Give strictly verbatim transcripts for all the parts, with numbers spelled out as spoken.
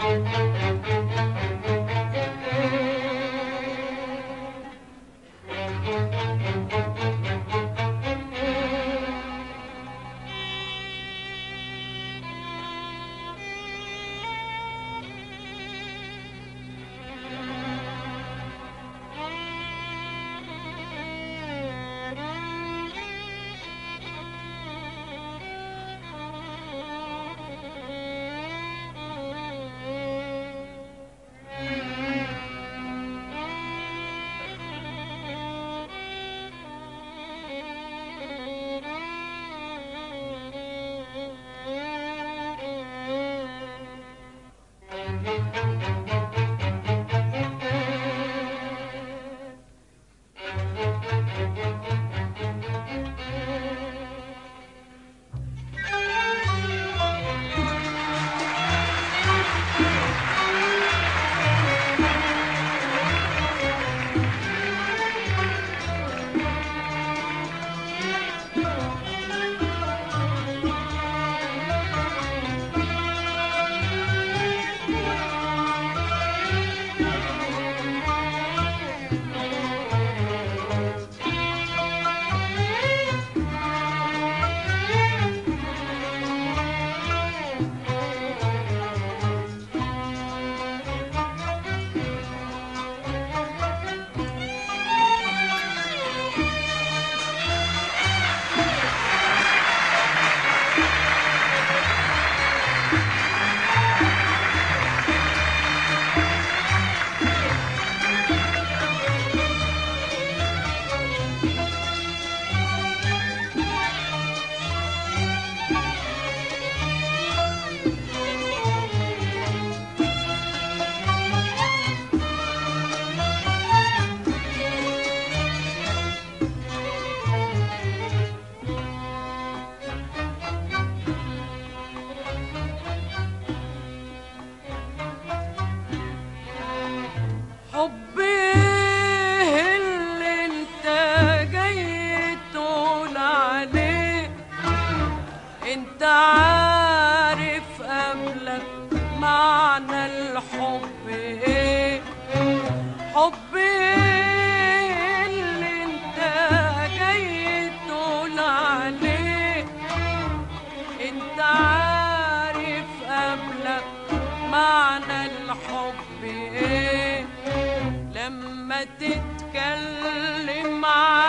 تتكلم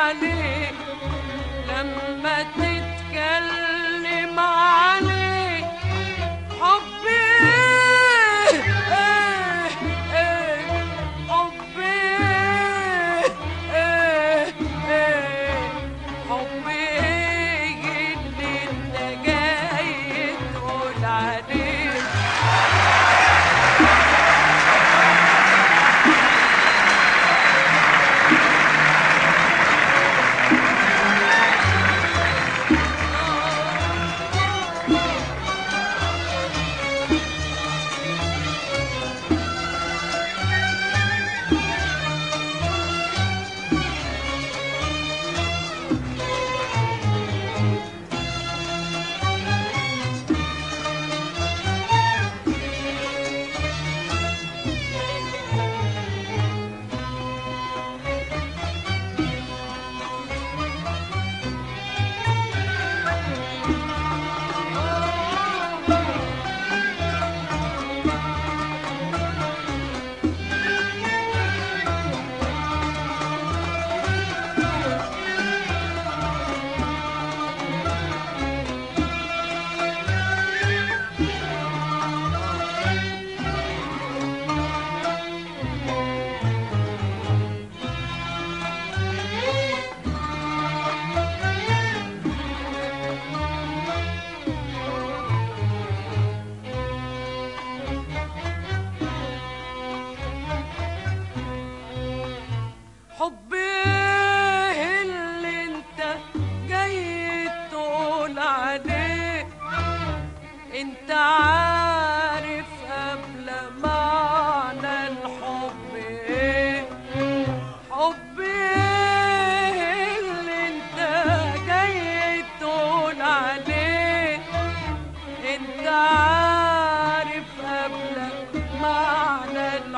عليه لما تتكلم عليه حبي ايه ايه حبي ايه ايه حبي ايه اللي انت جاي تقول عليه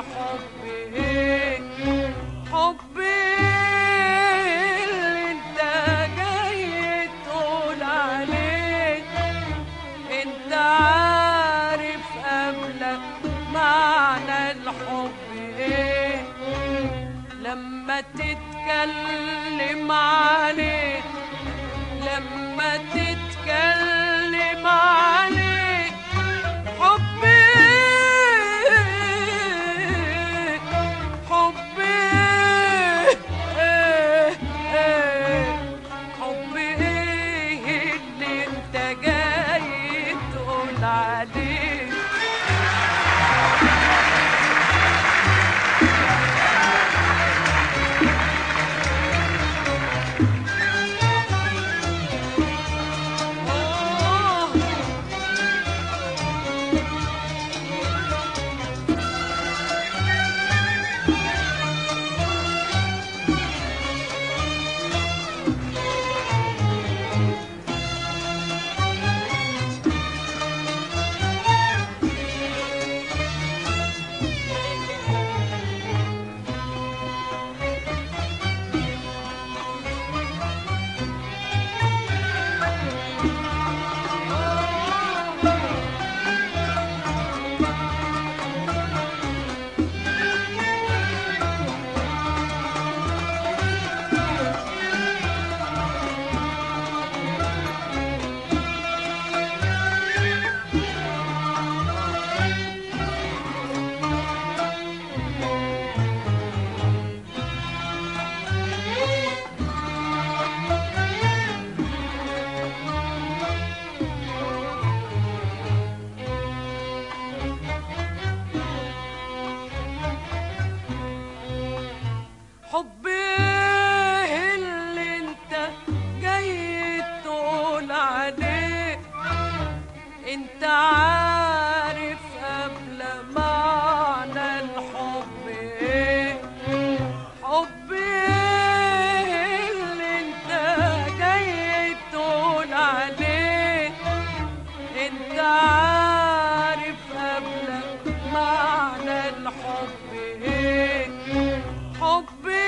الحب ايه حب اللي انت جاي تقول عليه انت عارف قبلك معنى الحب ايه لما تتكلم عليه لما تتكلم عليه حبي حبي ايه ايه حبي ايه اللي انت جاي تقول عليه حبي اللي انت جاي تقول عليه انت عارف قبل معنى الحب ايه حبي اللي انت جاي تقول عليه انت عارف قبل معنى الحب ايه حبي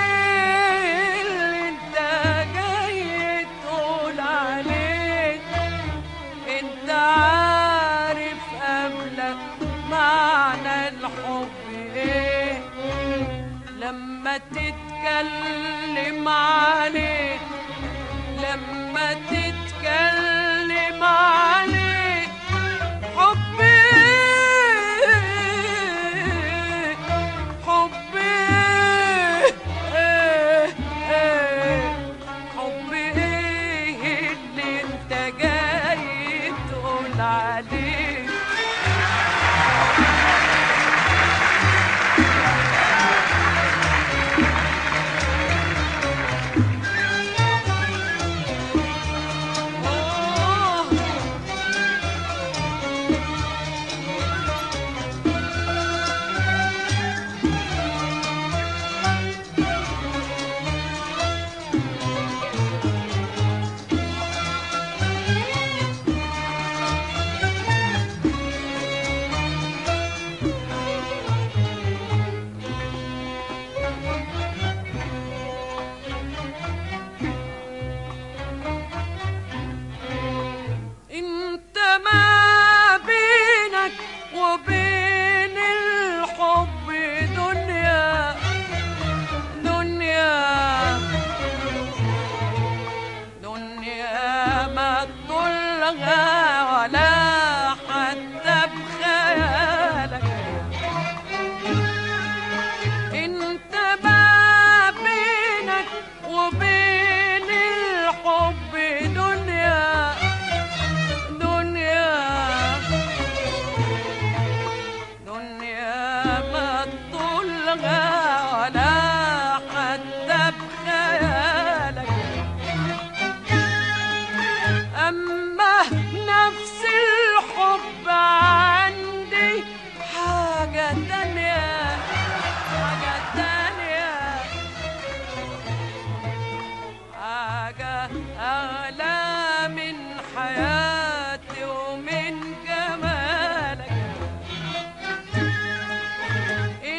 اللي انت جاي تقول عليه انت عارف قبلك معنى الحب ايه لما تتكلم عليه لما تتكلم عليه حبي حبي ايه ايه حبي ايه اللي انت جاي تقول عليه انت ما بينك وبين الحب دنيا دنيا دنيا ما تطلها ولا حتى بخيالك انت ما بينك وبين الحب دنيا دنيا دنيا ما تطلها ولا حتى بخيالك أما نفس الحب عندي حاجة تانية حاجة تانية حاجة أغلى من حياتي ومن جمالك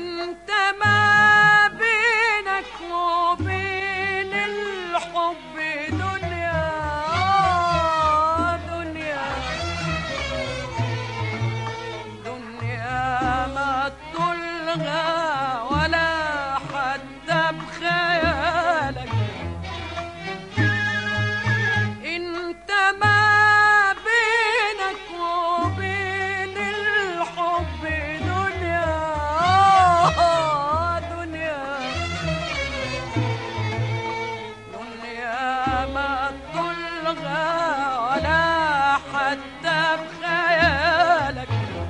طولها ولا حتى بخيالك. انت ما بينك وبين الحب دنيا، دنيا دنيا ما طولها ولا حتى بخيالك.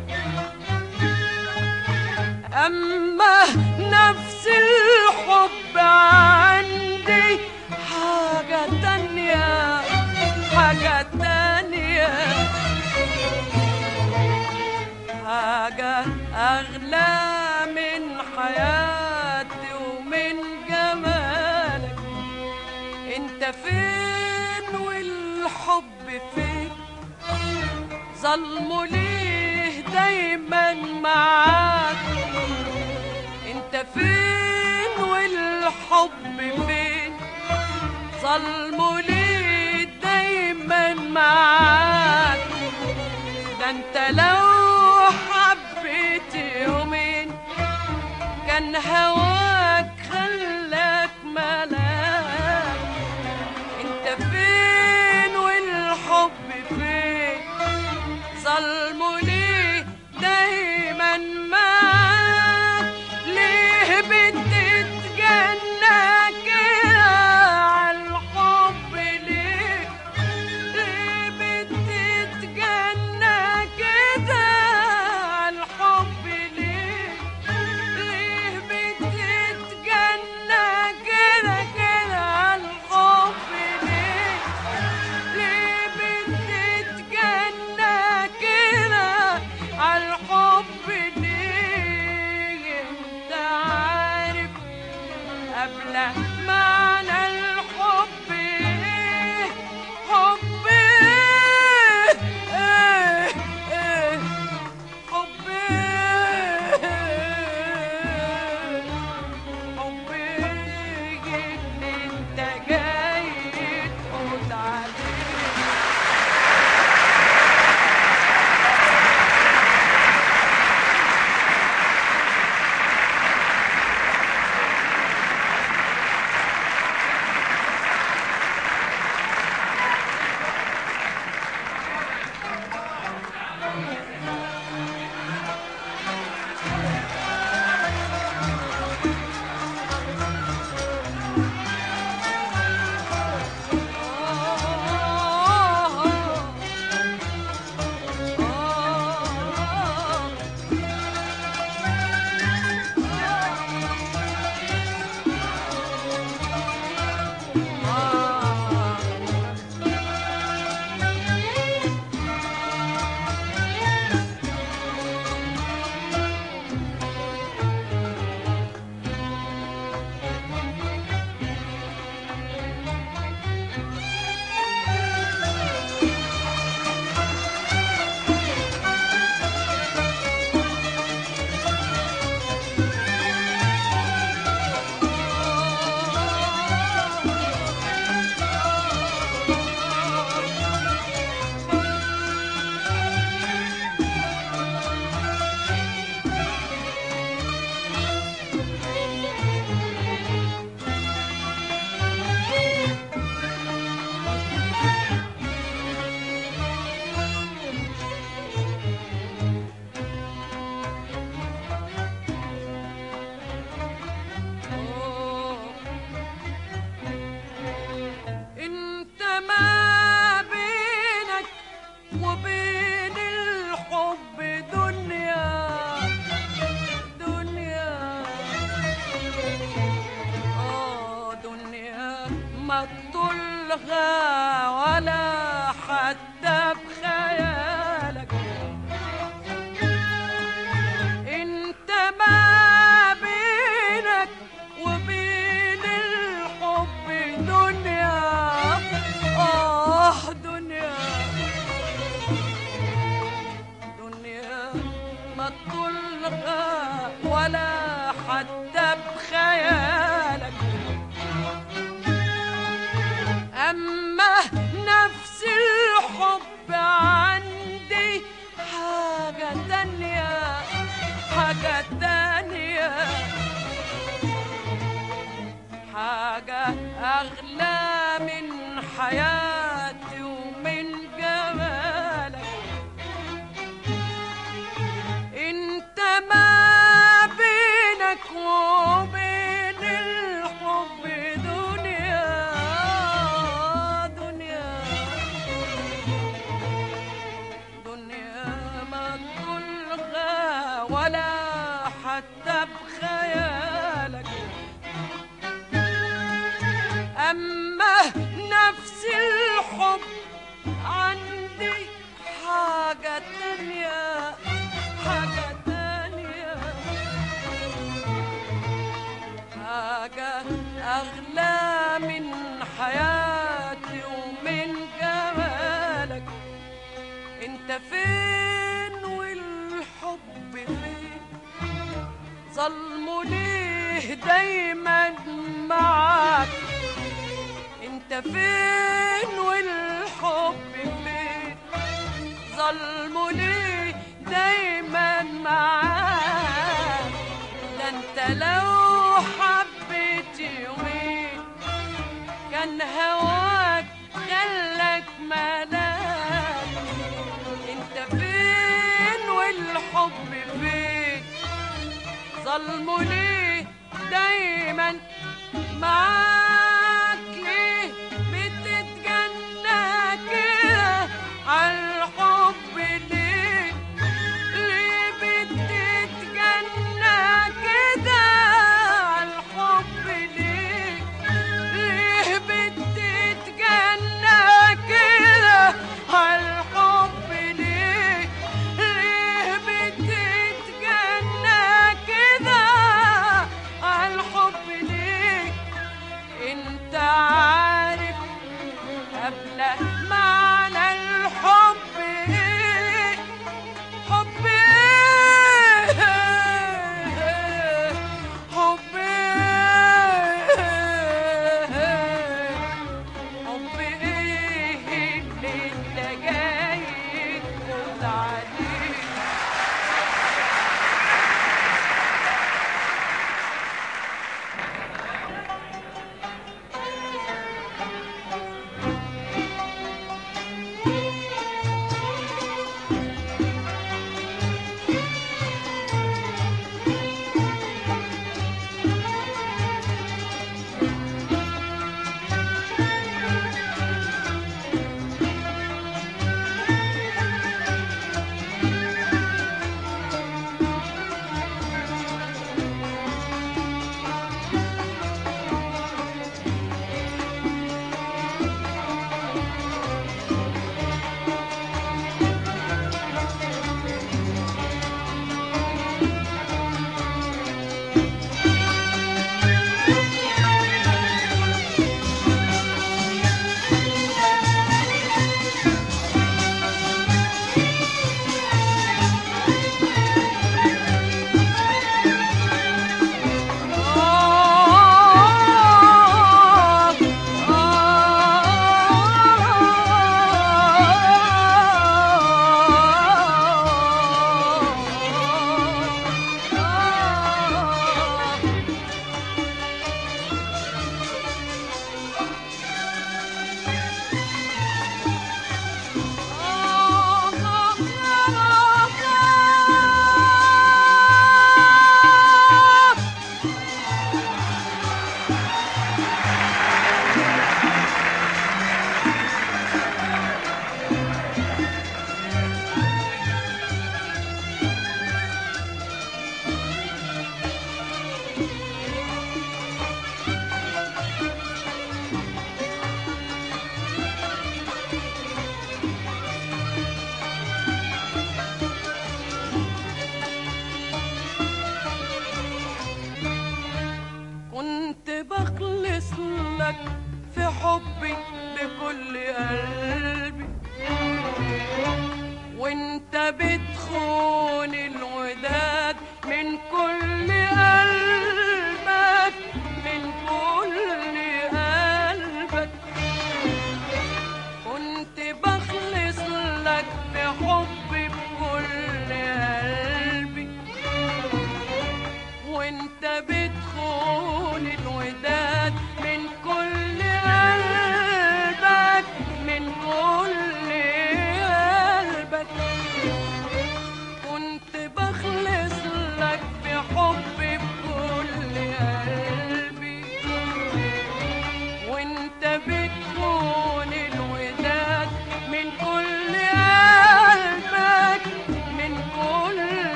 أما نفس الحب عندي حاجة تانية، حاجة تانية، حاجة أغلى من حياتي ومن جمالك. انت فين والحب فين؟ ظلمه ليه دايما معاك؟ انت فين والحب فين؟ ظلمه ليه دايما معاك؟ ده انت لو حبيت يومين كان هواك خلاك ملاك. انت فين والحب فين؟ ظلمه ليه دايما معاك؟ ليه بتتجنى كده عالحب؟ ليه ليه بتتجنى كده عالحب؟ ليه ليه بتتجنى كده كده عالحب؟ ليه ليه بتتجنى كده عالحب؟ ليه انت عارف قبل معنى الحب ايه؟ حب ايه؟ ايه ايه حب ايه؟ حب ايه اللي انت جاي تقول عليه؟ انت ما بينك وبين الحب دنيا، دنيا اه دنيا ما تطولها ولا حتى بخيالك. انت ما بينك وبين الحب دنيا، آه دنيا، دنيا ما تطولها ولا حتى بخيالك. أما نفس الحب عندي حاجة تانية، حاجة تانية، حتى بخيالك. أما نفس الحب عندي حاجة تانية، حاجة تانية، حاجة أغلى من حياتي ومن جمالك. انت فين والحب فين؟ ظلمه ليه دايما معاك؟ انت فين والحب فين؟ ظلمه ليه دايما معاك؟ ده انت لو حبيت يومين كان هواك خلك ملاك. انت فين والحب فين؟ ظلمه ليه دايما معاك؟ ليه بتتجنى كده عالحب؟ ليه ليه بتتجنى كده عالحب؟ ليه ليه بتتجنى كده عالحب؟ ليه ليه بتتجنى كده عالحب؟ ليه انت عارف قبل معنى الحب ايه؟ حب ايه؟ حب ايه؟ حب ايه اللي انت جاي تقول عليه؟ كنت بخلص لك في حبي بكل قلبي، وانت بتخون الوداد من كل قلبك، من كل قلبك. كنت بخلص لك في حبي بكل قلبي، وانت بتخون الوداد من كل قلبك، من كل قلبك. كنت بخلص لك في حبي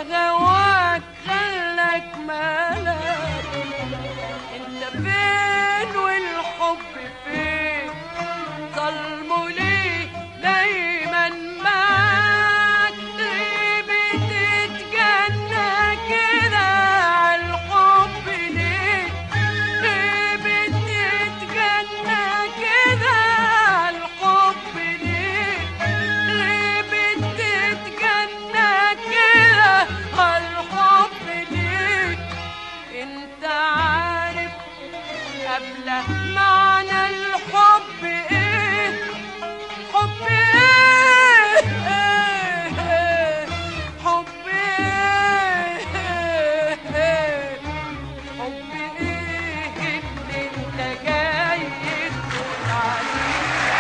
هواك خلك مالك. انت فين والحب فين؟ ظلمه ليه دايما معاك؟ ليه بتتجنى كده عالحب؟ ليه ليه بتتجنى كده عالحب؟ ليه ليه بتتجنى كده عالحب؟ ليه انت عارف قبل معنى الحب ايه؟ حب ايه؟ ايه ايه حب ايه؟ ايه حب ايه اللي انت جاي تقول عليه؟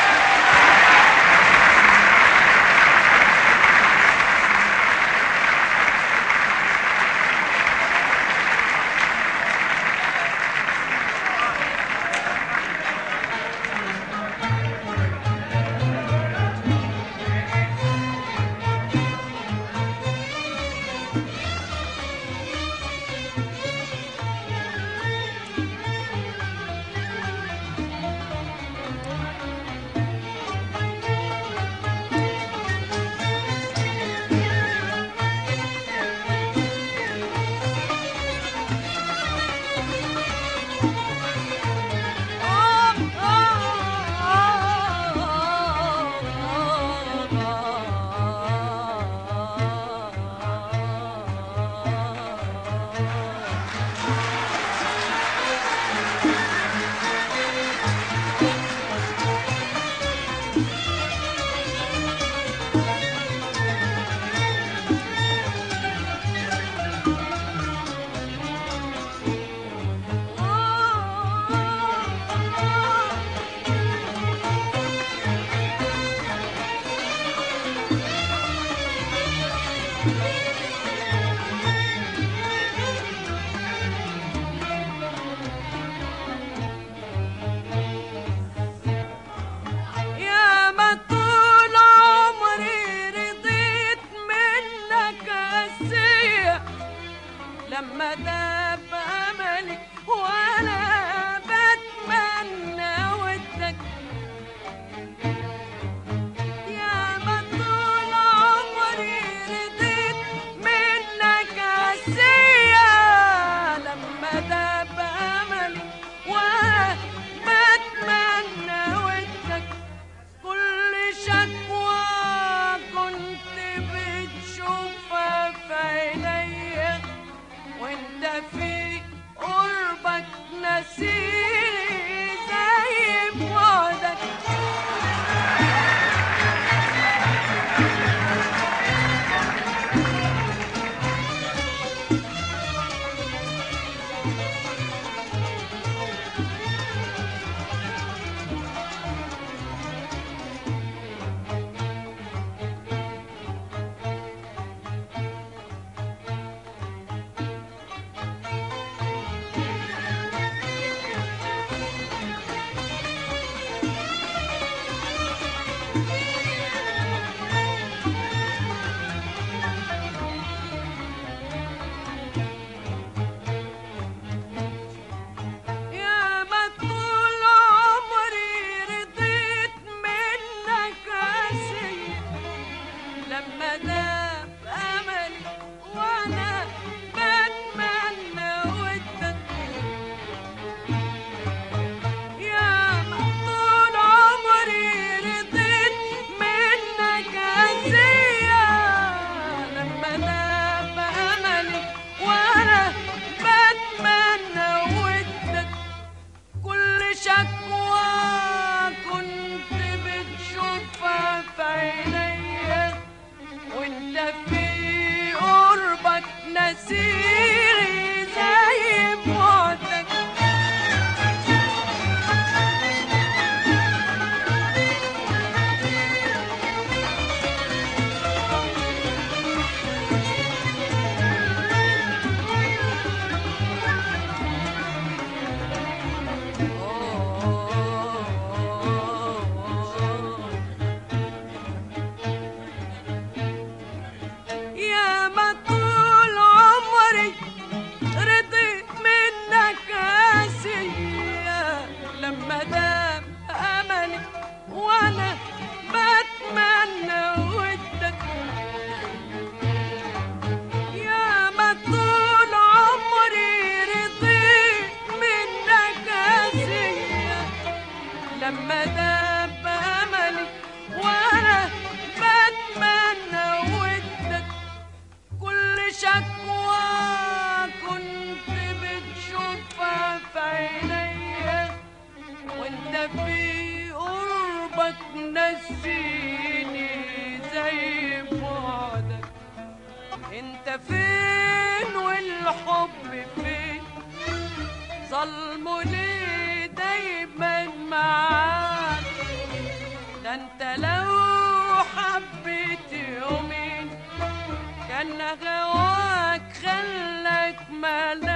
يا ما طول عمري رضيت منك قاسية، لما داب أملي وأنا بتمنى ودك. يا ما طول عمري رضيت منك قاسية، لما داب أملي وأنا بتمنى ودك. كل شكوى كنت بتشوفها في عينيا وانت فين والحب فين؟ ظلمه ليه دايما معاك؟ ده انت لو حبيت يومين كان غواك خلك ملاك.